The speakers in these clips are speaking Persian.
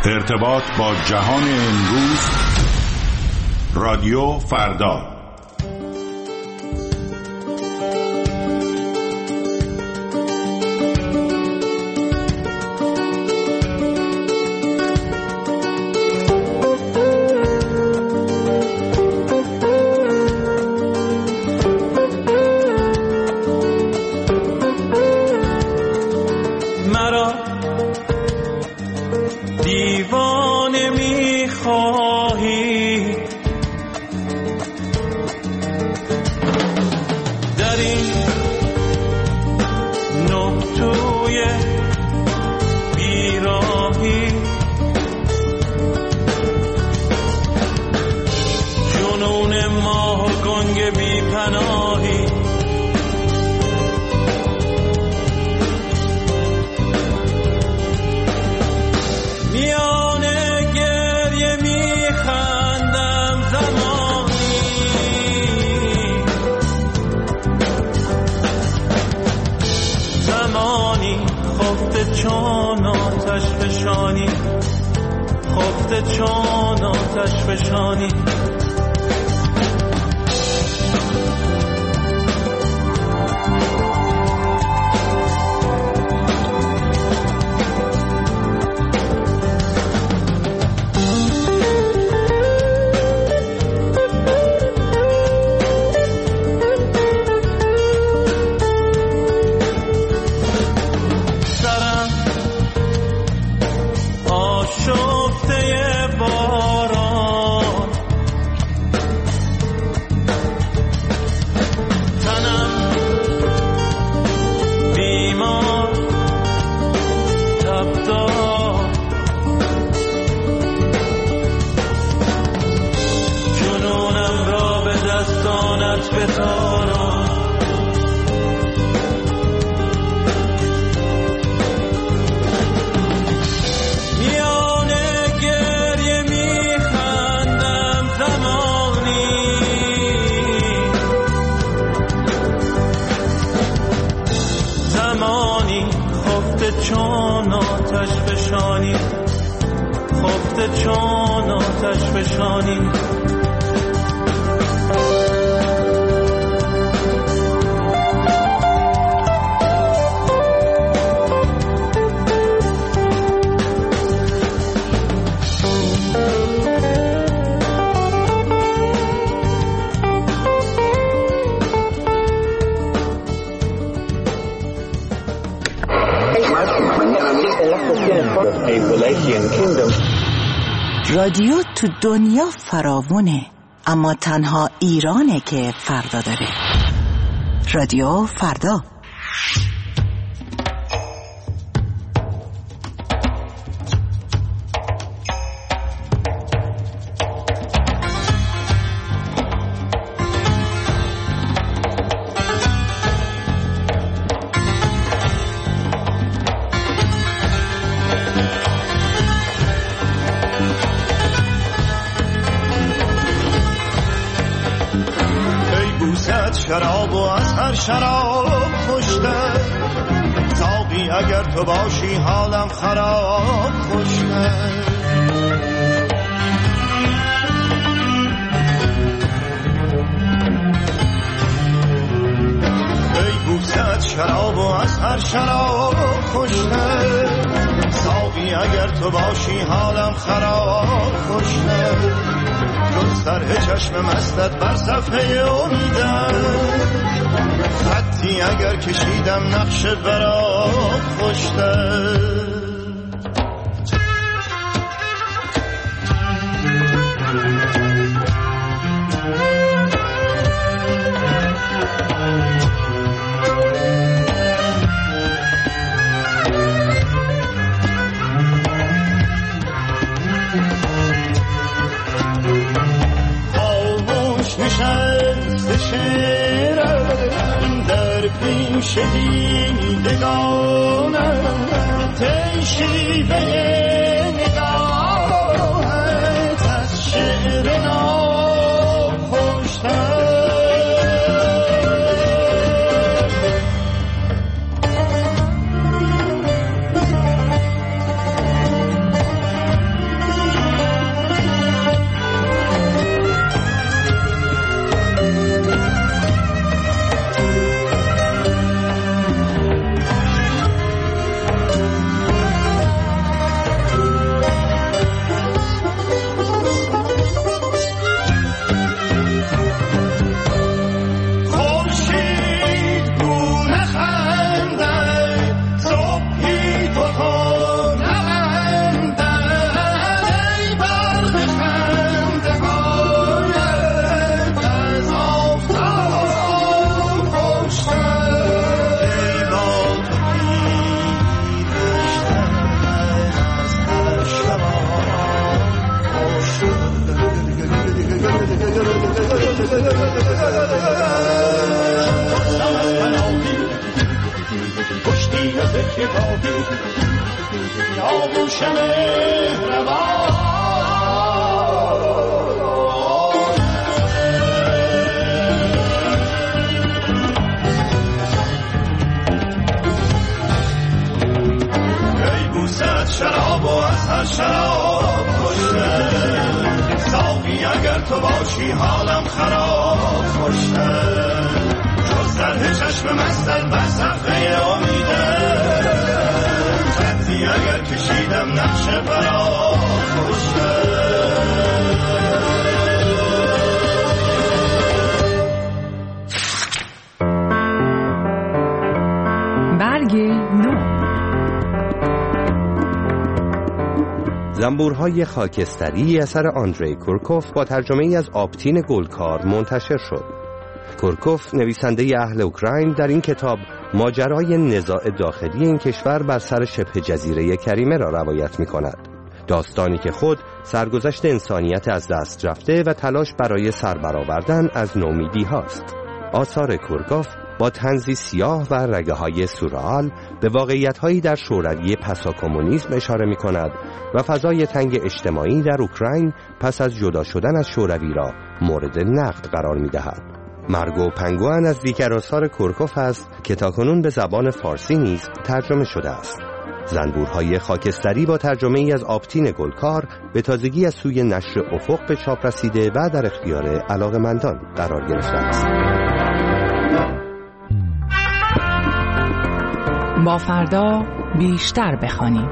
ارتباط با جهان امروز. رادیو فردا. چون آتش فشانی رادیو تو دنیا فراوونه، اما تنها ایرانه که فردا داره. رادیو فردا. شراب و از هر شراب خوشتر، ساقی اگر تو باشی حالم خراب خوشتر. ای بوسه شراب و از هر شراب خوشتر، ساقی اگر تو باشی حالم خراب خوشتر. گستره چشم مستت بر صفحه امیدم، خطی اگر کشیدم نقش برات خوشتر. شعرم در پیش دیدگانم، تی شیوه نگاهت از شعر ناب خوشتر. کشتی و ذکر گاهی یا گوش مهربان ای بوسد شراب و از هر شراب کشته ساقی اگر تو باشی حالم خراب کشته جز درد چشم مستت بر صفحه امیده خطی اگر کشیدم نقش برا کشته برگ نو. زنبورهای خاکستری اثر آندری کورکوف با ترجمه‌ای از آبتین گلکار منتشر شد. کورکوف نویسنده اهل اوکراین در این کتاب ماجرای نزاع داخلی این کشور بر سر شبه جزیره کریمه را روایت می‌کند. داستانی که خود سرگذشت انسانیت از دست رفته و تلاش برای سربرآوردن از نومیدی هاست. آثار کورکوف با طنزی سیاه و رگه‌های سورئال به واقعیت‌هایی در شوروی پسا کمونیسم اشاره می‌کند و فضای تنگ اجتماعی در اوکراین پس از جدا شدن از شوروی را مورد نقد قرار می‌دهد. مرگ و پنگوئن از دیگر آثار کورکوف است که تاکنون به زبان فارسی نیز ترجمه شده است. زنبورهای خاکستری با ترجمه‌ای از آبتین گلکار به تازگی از سوی نشر افق به چاپ رسیده و در اختیار علاقه‌مندان قرار گرفته است. با فردا بیشتر بخوانیم.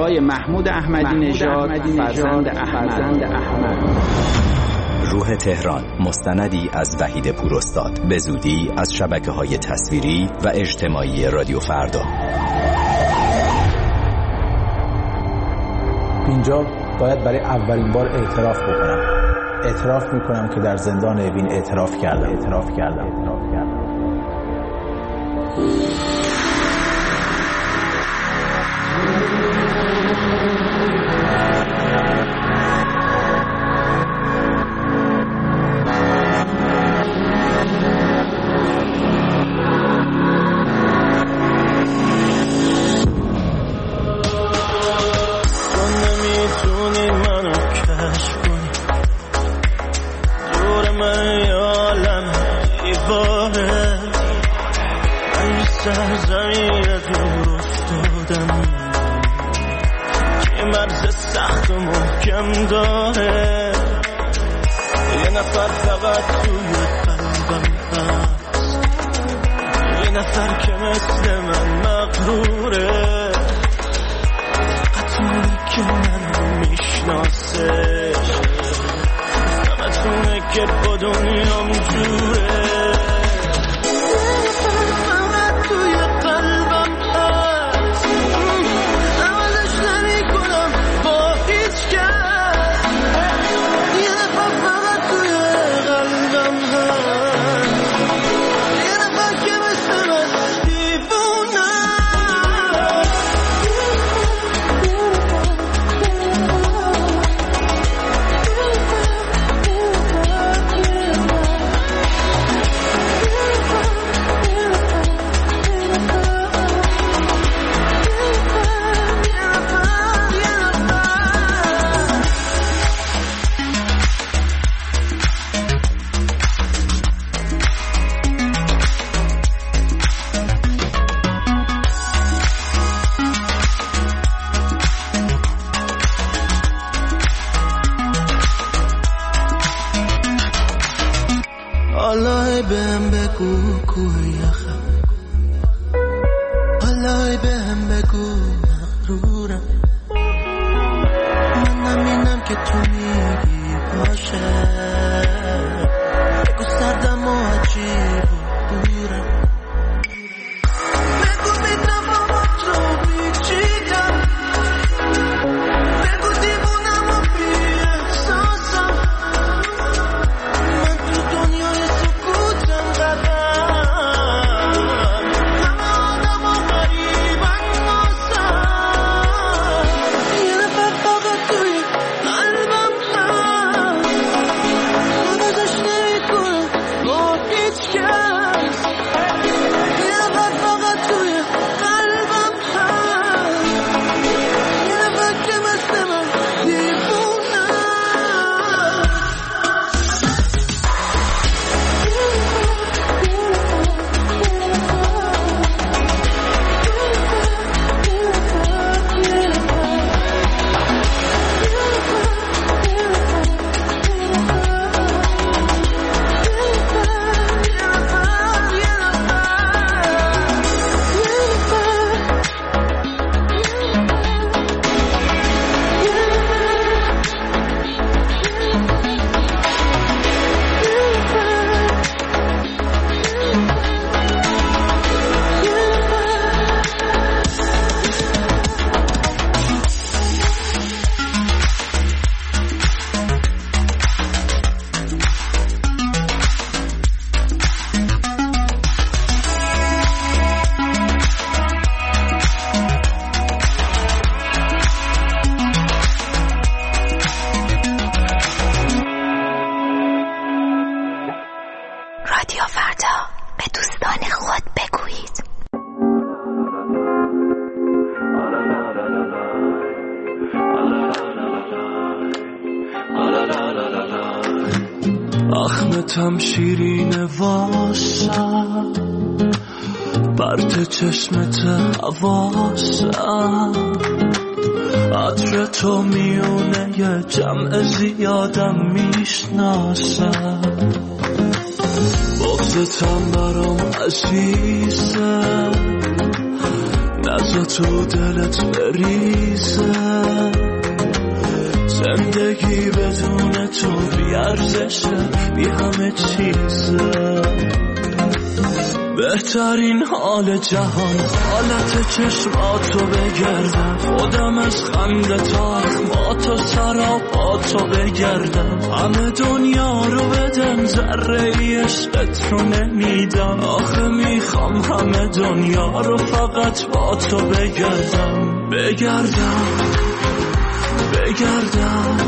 آقای محمود احمدی نژاد فرزند احمد. روح تهران، مستندی از وحید پوراستاد، به زودی از شبکه‌های تصویری و اجتماعی رادیو فردا. اینجا باید برای اولین بار اعتراف بکنم. اعتراف میکنم که در زندان اوین اعتراف کردم. آخمتم شیرین واسم، برد چشمت حواسم، عطر تو میونه یه جمع زیادم میشناسم، بغضتم برام عزیزه، نزا تو دلت بریزه، زندگی بدون تو بی ارزشه، بی همه چیزه. بهترین حال جهان حالت چشماتو بگردم، خودم از خنده تا اخماتو سراپاتو بگردم، همه دنیا رو بدم ذره عشقت رو نمیدم، آخه میخوام همه دنیا رو فقط با تو بگردم. بگردم بگردم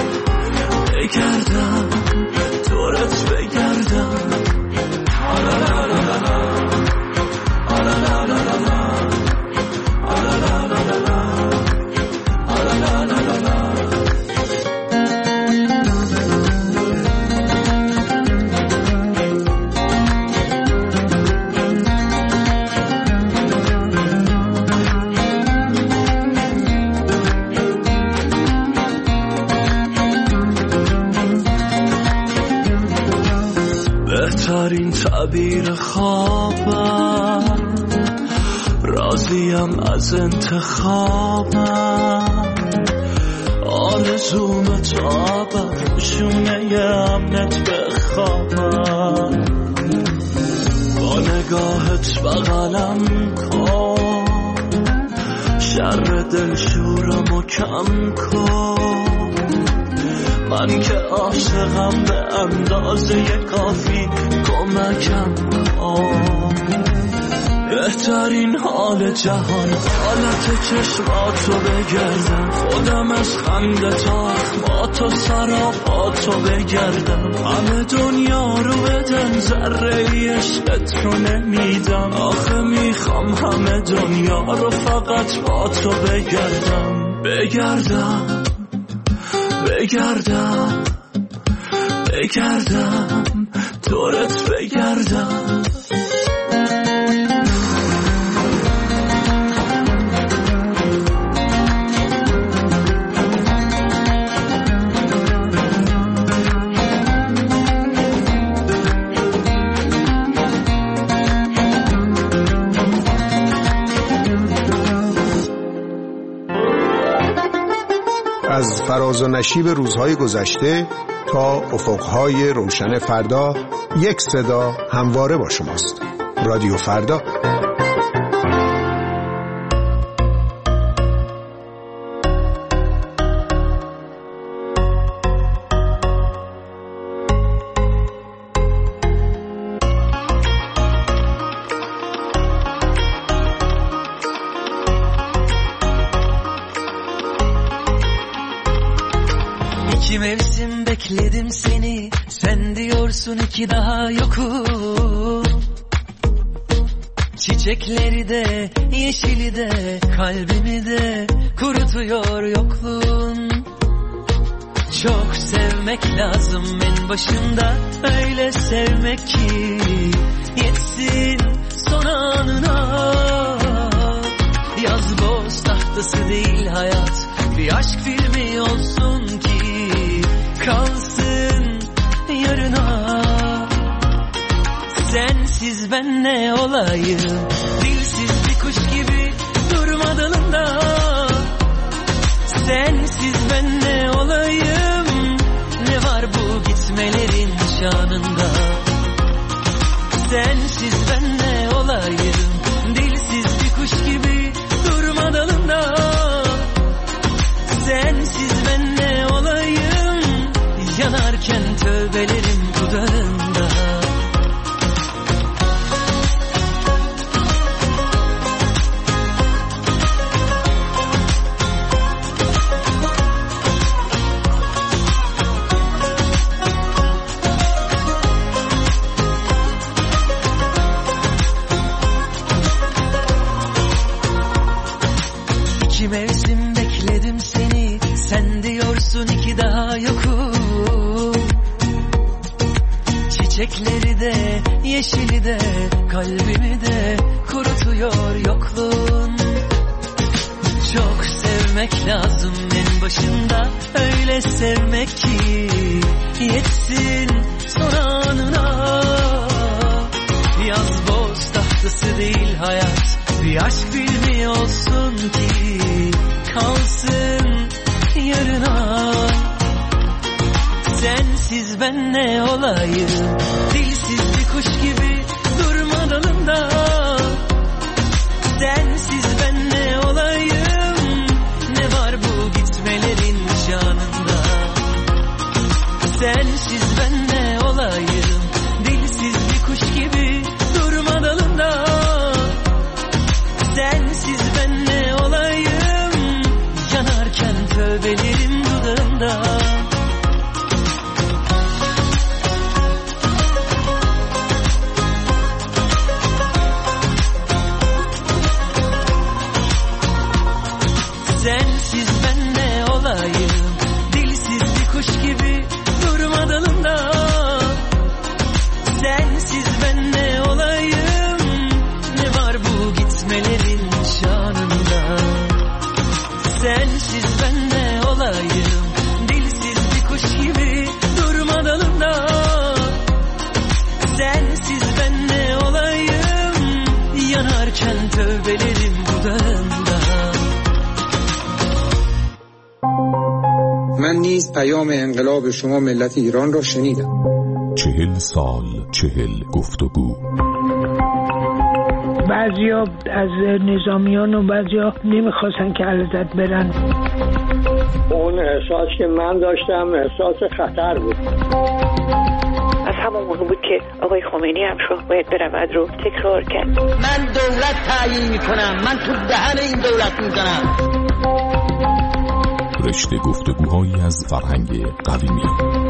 بگردم دورت بگردم. بهترین تعبیر خوابم، راضیم از انتخابم، آرزوم تابم شونه امنت بخوابم، با نگاهت بغلم کن، شر دلشورمو کم کن، من که عاشقم به اندازه کافی کمکم کن. بهترین حال جهان حالت چشماتو بگردم، خودم از خنده تا اخماتو سراپاتو بگردم، همه دنیا رو بدم ذره عشقت رو نمیدم، آخه میخوام همه دنیا رو فقط با تو بگردم. بگردم بگردم بگردم دورت بگردم. از فراز و نشیب روزهای گذشته تا افقهای روشن فردا، یک صدا همواره با شماست. رادیو فردا. Mevsim bekledim seni, sen diyorsun ki daha yokum. Çiçekleri de, yeşili de, kalbimi de kurutuyor yokluğun. Çok sevmek lazım en başında, öyle sevmek ki yetsin son anına. Yaz boz tahtası değil hayat, bir aşk filmi olsun ki kalsın yarına. Sensiz ben ne olayım, dilsiz bir kuş gibi durma dalında. Sensiz ben ne olayım, ne var bu gitmelerin şanında. Sensiz ben ne olayım, dilsiz bir kuş gibi durma dalında. Sensiz ben ne olayım, yanarken tövbelerim dudağında. İki mevsim bekledim seni, sen diyorsun ki daha yokum. Çiçekleri de, yeşili de, kalbimi de kurutuyor yokluğun. Çok sevmek lazım en başında, öyle sevmek ki yetsin son anına. Yaz boz tahtası değil hayat, bir aşk filmi olsun ki kalsın yarına. Sensiz ben ne olayım, dilsiz bir kuş gibi durma dalında. Sensiz ben ne olayım, ne var bu gitmelerin şanında. Sensiz ben ne olayım, dilsiz bir kuş gibi durma dalında. Sensiz ben ne olayım, yanarken tövbelerim dudağımda. Sensiz ben ne olayım, dilsiz bir kuş gibi durma dalında. Sensiz ben ne olayım, ne var bu gitmelerin şanında. Sensiz ben ne olayım, dilsiz bir kuş gibi durma dalında. Sensiz ben ne olayım, yanarken tövbelerim dudağımda. من نیز پیام انقلاب شما ملت ایران را شنیدم. 40 سال 40 گفتگو. بعضیا از نظامیان و بعضیا نمیخواستن که علیزاده برن. اون احساس که من داشتم احساس خطر بود. از همون موقع بود که آقای خمینی هم شاه باید برود رو تکرار کرد. من دولت تعیین میکنم، من تو دهن این دولت میزنم. رشته گفتگوهایی از فرهنگ قدیمی.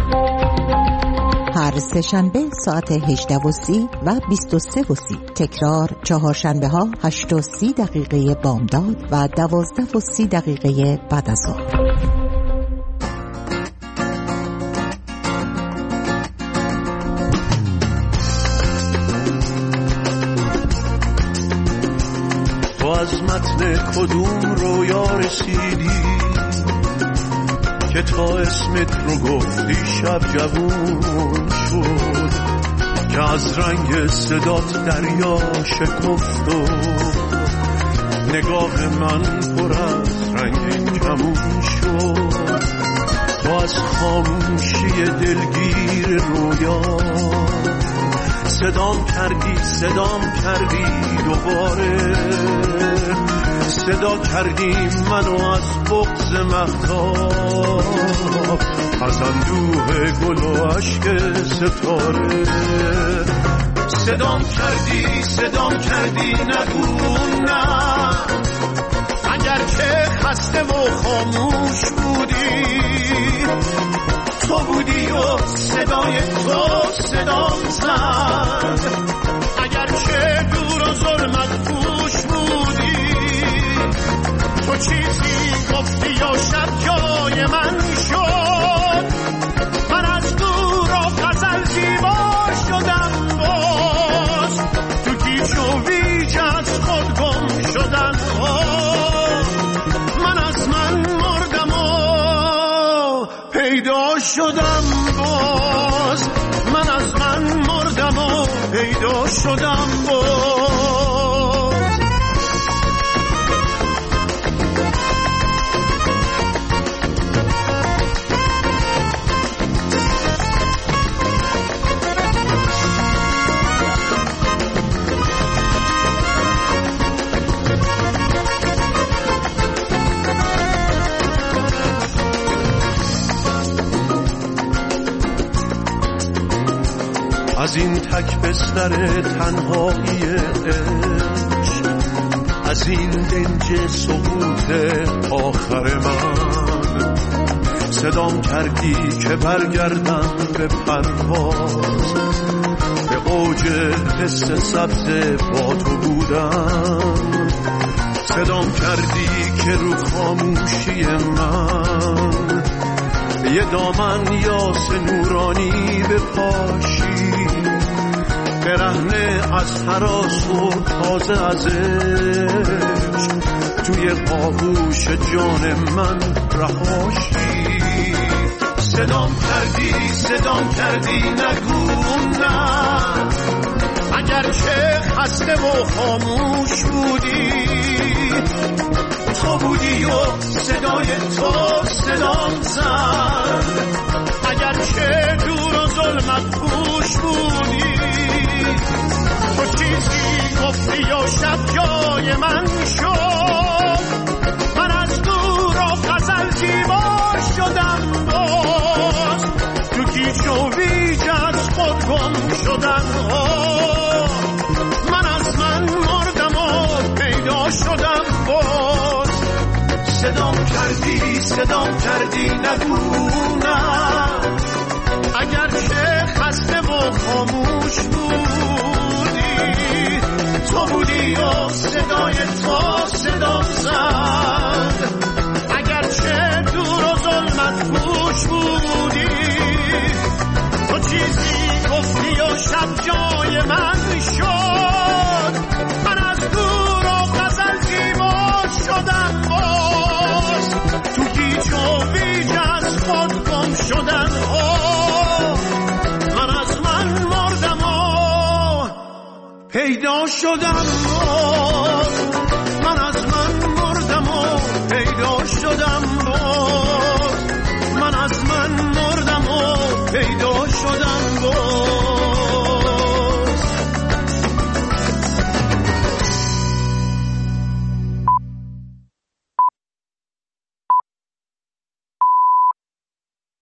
هر سه‌شنبه ساعت 18:30 و 23:30. تکرار چهارشنبه ها 8:30 بامداد و 12:30 بعد از ظهر. تو از متن کدوم رویا رسیدی که تا اسمت رو گفتی شب جوون شد، که از رنگ صدات دریا شکفت و نگاه من پر از رنگ کمون شد. تو از خاموشی دلگیر رویا صدام کردی دوباره، صدا کردی منو از بغض مهتاب، از اندوه گل و عشق ستاره. صدام کردی نگو نه، اگر که خسته و خاموش بودی، تو بودی و صدای تو صدام زد. اگر که دور و ظلمت پوش بودی، تو چیزی گفتی یا شب جای من شد. من از دور و غزل زیبا شدم، باز تو گیج و ویج از خود گم شدم. من از من مردم و پیدا شدم، باز من از من مردم و پیدا شدم باز. از این تک بستر تنهایی عشق، از این دنج سقوط آخر من، صدام کردی که برگردم به پرواز، به اوج حس سبز با تو بودم. صدام کردی که رو خاموشی من یه دامن یاس نورانی بپاشی، برهنه از هراس و تازه از عشق، توی آغوش جان من رهاشی. صدام کردی نگو نه، اگر اگرچه خسته و خاموش بودی، تو بودی و صدای تو صدام زد. اگرچه دور و ظلمت پوش بودی، تو چیزی گفتی و شب جای من شد. من از دور و غزل زیبا شدم، باز تو گیج و ویج از خود گم شدم. من از من مردم و پیدا شدم، باز صدام کردی نگو نه. اگرچه خسته و خاموش بودی، تو بودی و صدای تو صدام زد. اگرچه دور و ظلمت پوش بودی، تو چیزی گفتی و شب جای من شد. من از دور و غزل زیبا شدم، باز تو گیج و ویج از خود گم شدن. من از من مردم و پیدا شدم، من از من مردم و پیدا شدم، من از من مردم و پیدا